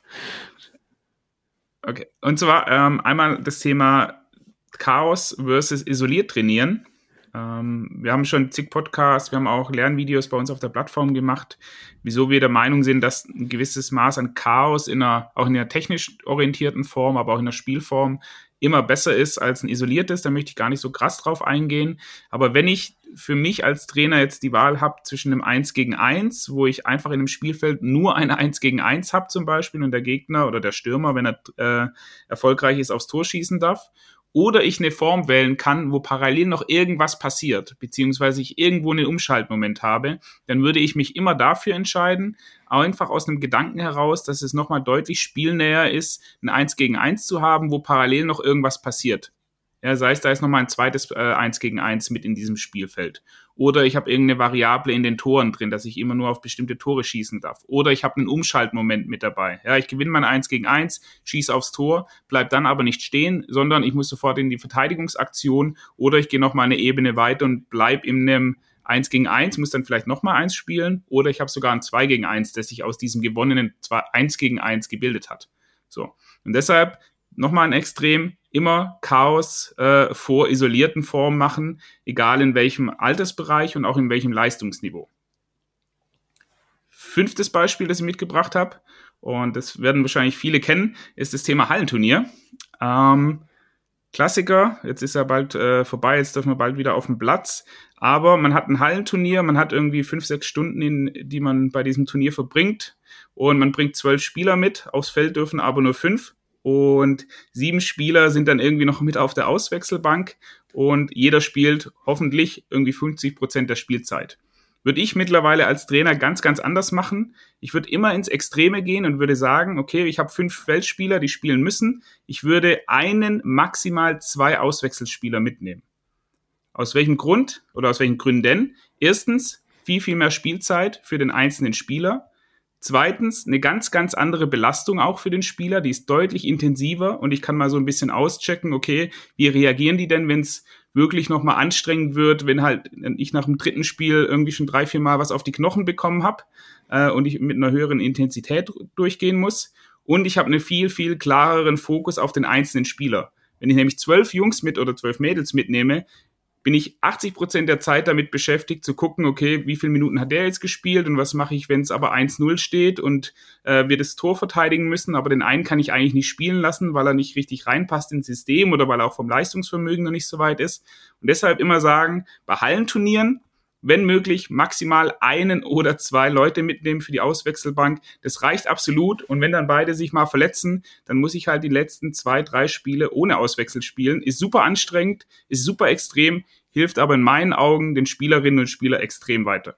Okay, und zwar ähm, einmal das Thema Chaos versus isoliert trainieren. Ähm, wir haben schon zig Podcasts, wir haben auch Lernvideos bei uns auf der Plattform gemacht, wieso wir der Meinung sind, dass ein gewisses Maß an Chaos in einer, auch in einer technisch orientierten Form, aber auch in der Spielform immer besser ist als ein isoliertes. Da möchte ich gar nicht so krass drauf eingehen. Aber wenn ich für mich als Trainer jetzt die Wahl habe zwischen einem eins gegen eins, wo ich einfach in einem Spielfeld nur eine eins gegen eins habe zum Beispiel und der Gegner oder der Stürmer, wenn er äh, erfolgreich ist, aufs Tor schießen darf, oder ich eine Form wählen kann, wo parallel noch irgendwas passiert, beziehungsweise ich irgendwo einen Umschaltmoment habe, dann würde ich mich immer dafür entscheiden, einfach aus einem Gedanken heraus, dass es nochmal deutlich spielnäher ist, ein eins gegen eins zu haben, wo parallel noch irgendwas passiert. Ja, sei es, da ist nochmal ein zweites äh, eins gegen eins mit in diesem Spielfeld. Oder ich habe irgendeine Variable in den Toren drin, dass ich immer nur auf bestimmte Tore schießen darf. Oder ich habe einen Umschaltmoment mit dabei. Ja, ich gewinne mein eins gegen eins, schieße aufs Tor, bleib dann aber nicht stehen, sondern ich muss sofort in die Verteidigungsaktion oder ich gehe nochmal eine Ebene weiter und bleib in einem eins gegen eins, muss dann vielleicht nochmal eins spielen. Oder ich habe sogar ein zwei gegen eins, das sich aus diesem gewonnenen eins gegen eins gebildet hat. So. Und deshalb nochmal ein Extrem, immer Chaos äh, vor isolierten Formen machen, egal in welchem Altersbereich und auch in welchem Leistungsniveau. Fünftes Beispiel, das ich mitgebracht habe, und das werden wahrscheinlich viele kennen, ist das Thema Hallenturnier. Ähm, Klassiker, jetzt ist er bald äh, vorbei, jetzt dürfen wir bald wieder auf den Platz, aber man hat ein Hallenturnier, man hat irgendwie fünf, sechs Stunden, in, die man bei diesem Turnier verbringt und man bringt zwölf Spieler mit, aufs Feld dürfen aber nur fünf. Und sieben Spieler sind dann irgendwie noch mit auf der Auswechselbank und jeder spielt hoffentlich irgendwie fünfzig Prozent der Spielzeit. Würde ich mittlerweile als Trainer ganz, ganz anders machen. Ich würde immer ins Extreme gehen und würde sagen, okay, ich habe fünf Feldspieler, die spielen müssen. Ich würde einen, maximal zwei Auswechselspieler mitnehmen. Aus welchem Grund oder aus welchen Gründen? Erstens, viel, viel mehr Spielzeit für den einzelnen Spieler. Zweitens, eine ganz, ganz andere Belastung auch für den Spieler, die ist deutlich intensiver und ich kann mal so ein bisschen auschecken, okay, wie reagieren die denn, wenn es wirklich nochmal anstrengend wird, wenn halt ich nach dem dritten Spiel irgendwie schon drei, vier Mal was auf die Knochen bekommen habe äh, und ich mit einer höheren Intensität durchgehen muss und ich habe einen viel, viel klareren Fokus auf den einzelnen Spieler. Wenn ich nämlich zwölf Jungs mit oder zwölf Mädels mitnehme, bin ich achtzig Prozent der Zeit damit beschäftigt, zu gucken, okay, wie viele Minuten hat der jetzt gespielt und was mache ich, wenn es aber eins null steht und äh, wir das Tor verteidigen müssen, aber den einen kann ich eigentlich nicht spielen lassen, weil er nicht richtig reinpasst ins System oder weil er auch vom Leistungsvermögen noch nicht so weit ist. Und deshalb immer sagen, bei Hallenturnieren, wenn möglich, maximal einen oder zwei Leute mitnehmen für die Auswechselbank. Das reicht absolut. Und wenn dann beide sich mal verletzen, dann muss ich halt die letzten zwei, drei Spiele ohne Auswechsel spielen. Ist super anstrengend, ist super extrem, hilft aber in meinen Augen den Spielerinnen und Spielern extrem weiter.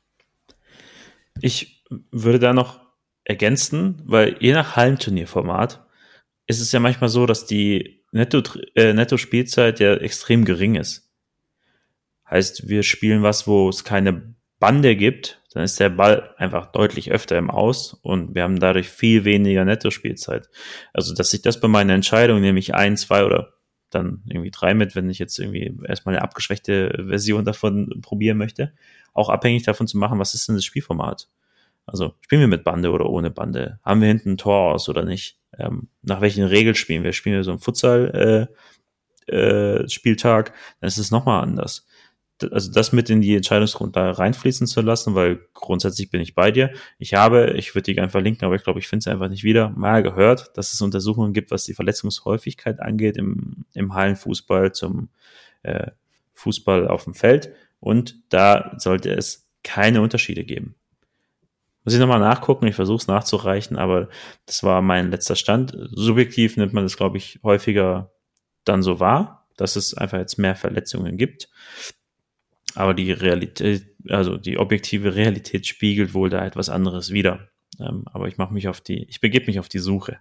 Ich würde da noch ergänzen, weil je nach Hallenturnierformat ist es ja manchmal so, dass die Netto, äh, Netto-Spielzeit ja extrem gering ist. Heißt, wir spielen was, wo es keine Bande gibt, dann ist der Ball einfach deutlich öfter im Aus und wir haben dadurch viel weniger Netto-Spielzeit. Also, dass sich das bei meiner Entscheidung, nämlich ein, zwei oder dann irgendwie drei mit, wenn ich jetzt irgendwie erstmal eine abgeschwächte Version davon probieren möchte, auch abhängig davon zu machen, was ist denn das Spielformat? Also, spielen wir mit Bande oder ohne Bande? Haben wir hinten ein Tor aus oder nicht? Ähm, nach welchen Regeln spielen wir? Spielen wir so einen Futsal-Spieltag? Äh, äh, Spieltag? Dann ist es nochmal anders. Also das mit in die Entscheidungsgrundlage reinfließen zu lassen, weil grundsätzlich bin ich bei dir. Ich habe, ich würde die gerne verlinken, aber ich glaube, ich finde es einfach nicht wieder, mal gehört, dass es Untersuchungen gibt, was die Verletzungshäufigkeit angeht im, im Hallenfußball zum äh, Fußball auf dem Feld. Und da sollte es keine Unterschiede geben. Muss ich nochmal nachgucken, ich versuche es nachzureichen, aber das war mein letzter Stand. Subjektiv nimmt man das, glaube ich, häufiger dann so wahr, dass es einfach jetzt mehr Verletzungen gibt. Aber die Realität, also die objektive Realität spiegelt wohl da etwas anderes wider. Ähm, aber ich mache mich auf die, ich begebe mich auf die Suche.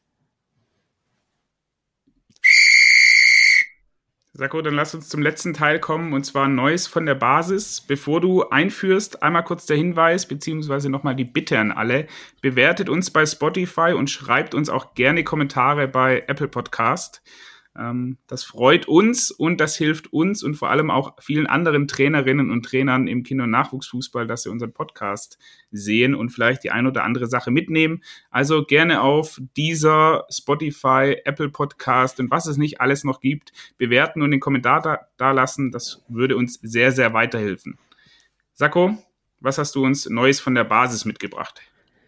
Sako, dann lass uns zum letzten Teil kommen, und zwar Neues von der Basis. Bevor du einführst, einmal kurz der Hinweis, beziehungsweise nochmal die Bitte an alle. Bewertet uns bei Spotify und schreibt uns auch gerne Kommentare bei Apple Podcast. Ähm, das freut uns und das hilft uns und vor allem auch vielen anderen Trainerinnen und Trainern im Kinder- und Nachwuchsfußball, dass sie unseren Podcast sehen und vielleicht die ein oder andere Sache mitnehmen. Also gerne auf dieser Spotify, Apple Podcast und was es nicht alles noch gibt, bewerten und den Kommentar da, da lassen. Das würde uns sehr, sehr weiterhelfen. Sacco, was hast du uns Neues von der Basis mitgebracht?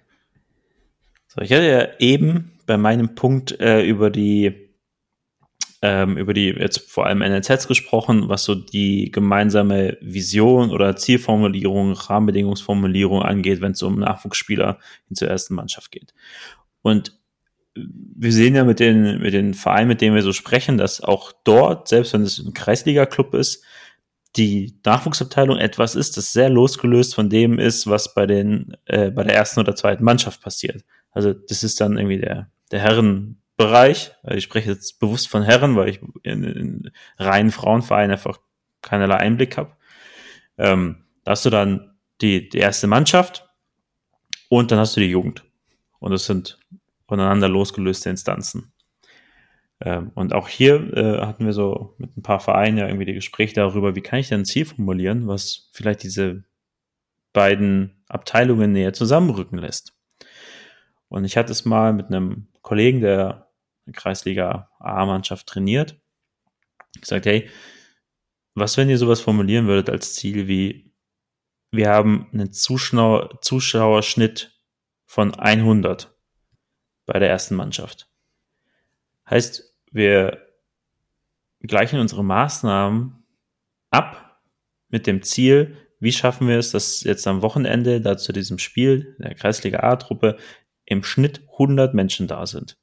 So, ich hatte ja eben bei meinem Punkt äh, über die ähm, über die jetzt vor allem N L Zs gesprochen, was so die gemeinsame Vision oder Zielformulierung, Rahmenbedingungsformulierung angeht, wenn es um Nachwuchsspieler hin zur ersten Mannschaft geht. Und wir sehen ja mit den, mit den Vereinen, mit denen wir so sprechen, dass auch dort, selbst wenn es ein Kreisliga-Club ist, die Nachwuchsabteilung etwas ist, das sehr losgelöst von dem ist, was bei den äh, bei der ersten oder zweiten Mannschaft passiert. Also das ist dann irgendwie der, der Herrenbereich. Ich spreche jetzt bewusst von Herren, weil ich in, in reinen Frauenvereinen einfach keinerlei Einblick habe. Ähm, da hast du dann die, die erste Mannschaft und dann hast du die Jugend. Und das sind voneinander losgelöste Instanzen. Ähm, und auch hier äh, hatten wir so mit ein paar Vereinen ja irgendwie die Gespräche darüber, wie kann ich denn ein Ziel formulieren, was vielleicht diese beiden Abteilungen näher zusammenrücken lässt. Und ich hatte es mal mit einem Kollegen, der eine Kreisliga A-Mannschaft trainiert, gesagt, hey, was, wenn ihr sowas formulieren würdet als Ziel wie, wir haben einen Zuschauer, Zuschauerschnitt von hundert bei der ersten Mannschaft. Heißt, wir gleichen unsere Maßnahmen ab mit dem Ziel, wie schaffen wir es, dass jetzt am Wochenende da zu diesem Spiel der Kreisliga A-Truppe im Schnitt hundert Menschen da sind.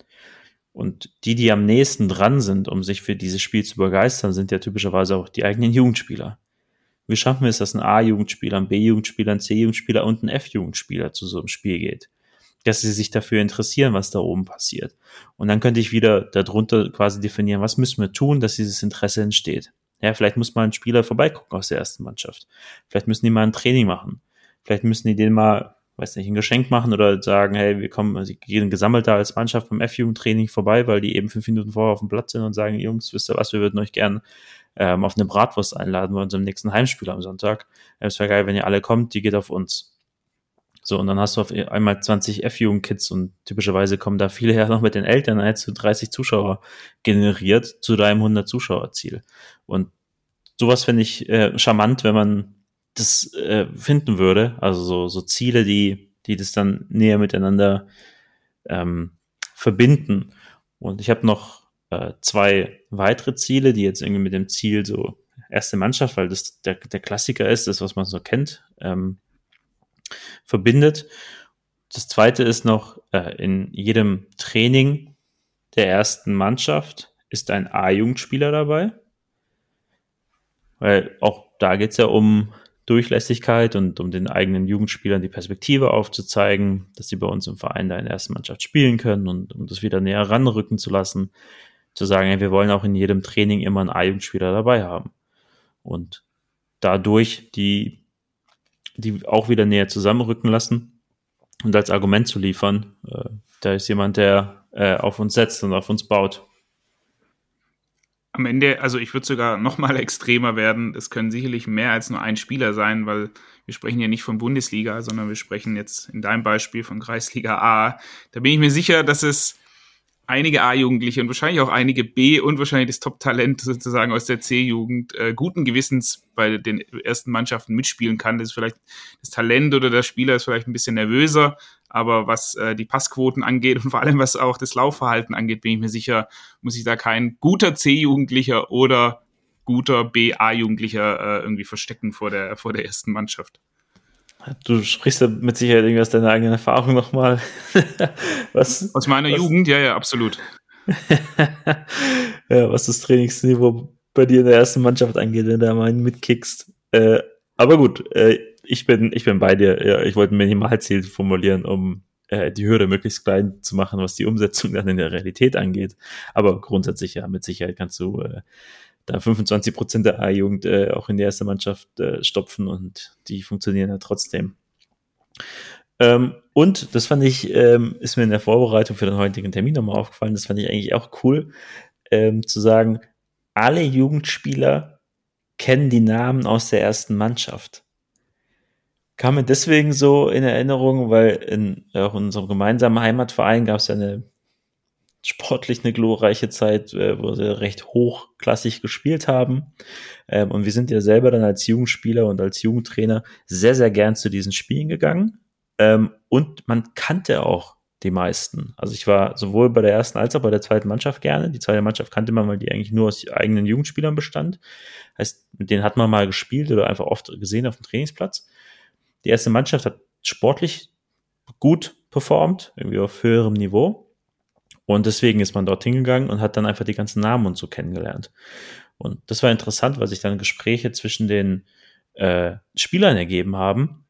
Und die, die am nächsten dran sind, um sich für dieses Spiel zu begeistern, sind ja typischerweise auch die eigenen Jugendspieler. Wie schaffen wir es, dass ein A-Jugendspieler, ein B-Jugendspieler, ein C-Jugendspieler und ein F-Jugendspieler zu so einem Spiel geht? Dass sie sich dafür interessieren, was da oben passiert. Und dann könnte ich wieder darunter quasi definieren, was müssen wir tun, dass dieses Interesse entsteht. Ja, vielleicht muss mal ein Spieler vorbeigucken aus der ersten Mannschaft. Vielleicht müssen die mal ein Training machen. Vielleicht müssen die denen mal, weiß nicht, ein Geschenk machen oder sagen, hey, wir kommen, also gehen gesammelt da als Mannschaft beim F-Jugendtraining vorbei, weil die eben fünf Minuten vorher auf dem Platz sind und sagen, Jungs, wisst ihr was, wir würden euch gern ähm, auf eine Bratwurst einladen bei unserem nächsten Heimspiel am Sonntag. Es wäre geil, wenn ihr alle kommt, die geht auf uns. So, und dann hast du auf einmal zwanzig F-Jugend-Kids und typischerweise kommen da viele her noch mit den Eltern, dann hättest du dreißig Zuschauer generiert zu deinem hundert-Zuschauer-Ziel. Und sowas finde ich äh, charmant, wenn man das äh, finden würde, also so, so Ziele, die, die das dann näher miteinander ähm, verbinden. Und ich habe noch äh, zwei weitere Ziele, die jetzt irgendwie mit dem Ziel so erste Mannschaft, weil das der, der Klassiker ist, das, was man so kennt, ähm, verbindet. Das zweite ist noch, äh, in jedem Training der ersten Mannschaft ist ein A-Jugendspieler dabei, weil auch da geht es ja um Durchlässigkeit und um den eigenen Jugendspielern die Perspektive aufzuzeigen, dass sie bei uns im Verein da in der ersten Mannschaft spielen können und um das wieder näher ranrücken zu lassen, zu sagen, hey, wir wollen auch in jedem Training immer einen A-Jugendspieler dabei haben und dadurch die die auch wieder näher zusammenrücken lassen und als Argument zu liefern, äh, da ist jemand, der äh, auf uns setzt und auf uns baut. Am Ende, also ich würde sogar noch mal extremer werden, es können sicherlich mehr als nur ein Spieler sein, weil wir sprechen ja nicht von Bundesliga, sondern wir sprechen jetzt in deinem Beispiel von Kreisliga A. Da bin ich mir sicher, dass es einige A-Jugendliche und wahrscheinlich auch einige B- und wahrscheinlich das Top-Talent sozusagen aus der C-Jugend äh, guten Gewissens bei den ersten Mannschaften mitspielen kann. Das ist vielleicht das Talent oder der Spieler ist vielleicht ein bisschen nervöser, aber was äh, die Passquoten angeht und vor allem was auch das Laufverhalten angeht, bin ich mir sicher, muss ich da kein guter C-Jugendlicher oder guter B-A-Jugendlicher äh, irgendwie verstecken vor der, vor der ersten Mannschaft. Du sprichst ja mit Sicherheit irgendwie aus deiner eigenen Erfahrung nochmal. was, aus meiner was, Jugend, ja, ja, absolut. ja, was das Trainingsniveau bei dir in der ersten Mannschaft angeht, wenn du da mal mitkickst. Äh, aber gut, äh, ich bin, ich bin bei dir. Ja, ich wollte ein Minimalziel formulieren, um äh, die Hürde möglichst klein zu machen, was die Umsetzung dann in der Realität angeht. Aber grundsätzlich, ja, mit Sicherheit kannst du äh, da fünfundzwanzig Prozent der A-Jugend äh, auch in die erste Mannschaft äh, stopfen und die funktionieren ja trotzdem. Ähm, und das fand ich, ähm, ist mir in der Vorbereitung für den heutigen Termin nochmal aufgefallen, das fand ich eigentlich auch cool. ähm, zu sagen, alle Jugendspieler kennen die Namen aus der ersten Mannschaft. Kam mir deswegen so in Erinnerung, weil in, auch in unserem gemeinsamen Heimatverein gab es ja eine sportlich eine glorreiche Zeit, äh, wo sie recht hochklassig gespielt haben. Ähm, und wir sind ja selber dann als Jugendspieler und als Jugendtrainer sehr, sehr gern zu diesen Spielen gegangen. Ähm, und man kannte auch die meisten. Also ich war sowohl bei der ersten als auch bei der zweiten Mannschaft gerne. Die zweite Mannschaft kannte man, weil die eigentlich nur aus eigenen Jugendspielern bestand. Heißt, mit denen hat man mal gespielt oder einfach oft gesehen auf dem Trainingsplatz. Die erste Mannschaft hat sportlich gut performt, irgendwie auf höherem Niveau. Und deswegen ist man dort hingegangen und hat dann einfach die ganzen Namen und so kennengelernt. Und das war interessant, weil sich dann Gespräche zwischen den äh, Spielern ergeben haben,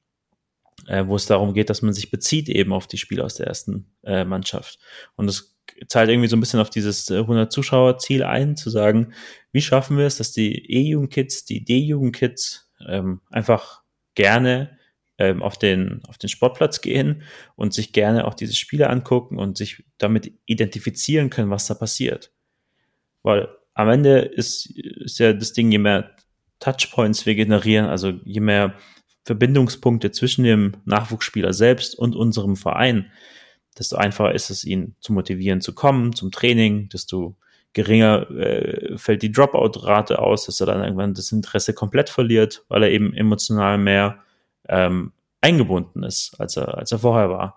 äh, wo es darum geht, dass man sich bezieht eben auf die Spieler aus der ersten äh, Mannschaft. Und das zahlt irgendwie so ein bisschen auf dieses hundert Zuschauer-Ziel ein, zu sagen, wie schaffen wir es, dass die E-Jugendkids, die D-Jugendkids ähm, einfach gerne ähm, auf den, auf den Sportplatz gehen und sich gerne auch diese Spiele angucken und sich damit identifizieren können, was da passiert. Weil am Ende ist, ist ja das Ding, je mehr Touchpoints wir generieren, also je mehr Verbindungspunkte zwischen dem Nachwuchsspieler selbst und unserem Verein, desto einfacher ist es, ihn zu motivieren, zu kommen zum Training, desto geringer äh, fällt die Dropout-Rate aus, dass er dann irgendwann das Interesse komplett verliert, weil er eben emotional mehr ähm, eingebunden ist, als er, als er vorher war.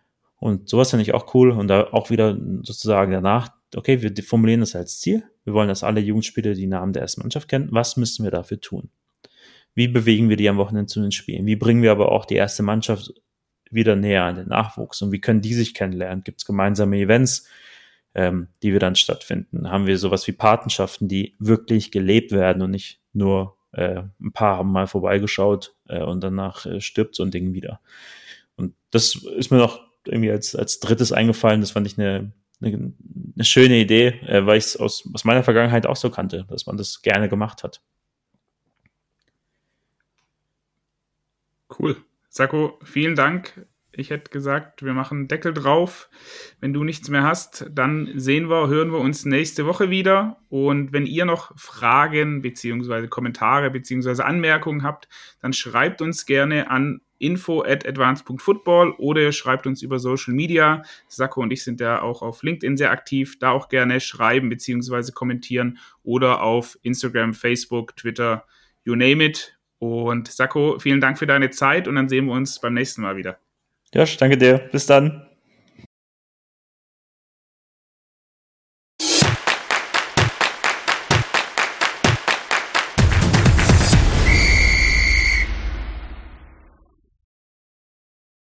Und sowas finde ich auch cool und da auch wieder sozusagen danach, okay, wir formulieren das als Ziel, wir wollen, dass alle Jugendspieler die Namen der ersten Mannschaft kennen, was müssen wir dafür tun? Wie bewegen wir die am Wochenende zu den Spielen? Wie bringen wir aber auch die erste Mannschaft wieder näher an den Nachwuchs und wie können die sich kennenlernen? Gibt es gemeinsame Events, ähm, die wir dann stattfinden? Haben wir sowas wie Patenschaften, die wirklich gelebt werden und nicht nur äh, ein paar haben mal vorbeigeschaut äh, und danach äh, stirbt so ein Ding wieder. Und das ist mir noch irgendwie als, als drittes eingefallen. Das fand ich eine, eine, eine schöne Idee, äh, weil ich es aus, aus meiner Vergangenheit auch so kannte, dass man das gerne gemacht hat. Cool. Sacco, vielen Dank. Ich hätte gesagt, wir machen Deckel drauf. Wenn du nichts mehr hast, dann sehen wir, hören wir uns nächste Woche wieder. Und wenn ihr noch Fragen beziehungsweise Kommentare beziehungsweise Anmerkungen habt, dann schreibt uns gerne an info at advance punkt football oder ihr schreibt uns über Social Media. Sacco und ich sind ja auch auf LinkedIn sehr aktiv. Da auch gerne schreiben beziehungsweise kommentieren oder auf Instagram, Facebook, Twitter, you name it. Und Sacco, vielen Dank für deine Zeit und dann sehen wir uns beim nächsten Mal wieder. Josh, danke dir. Bis dann.